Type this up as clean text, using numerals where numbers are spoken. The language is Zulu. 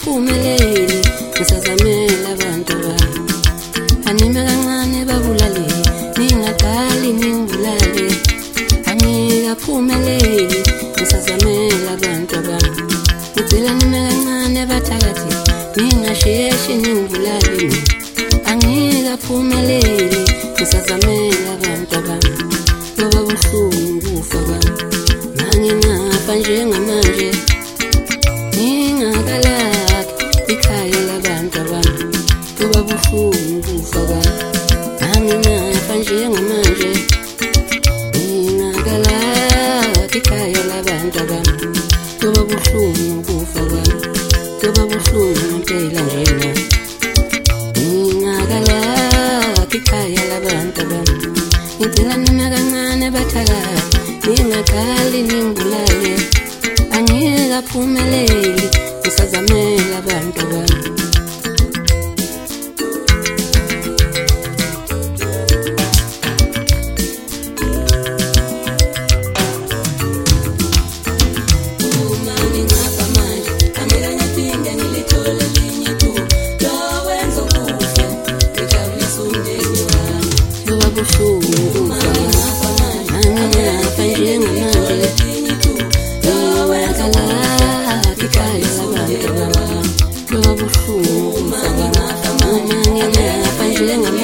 ngingaphumeleli ngisazamela abantu bami anime kancane babulale ningaqali ningibulale angikaphumeleli ngisazamela abantu bami ngicela nime kancane bathakathi ningasheshi ningibulale angikaphumeleli ngisazamela abantu bami ngoba buhlungu kufa kwami ngingafa njengamanje ngingakalaki ikhaya labantu bami ngoba buhlungu kufa kwami ngingafa njengamanje ngingakalaki ikhaya labantu bami ngoba buhlungu kufa kwami ngoba buhlungu impela njena ngingakalaki ikhaya labantu bami ngicela nina kancane bathakathi ningaqali ningibulale angikaphumeleli ngisazamela abantu bami uma ngingafa manje amela ngiphinde ngilithole linye ithuba lokwenza okuhle ngijabulise umndeni wami ngoba buhlungu Lenga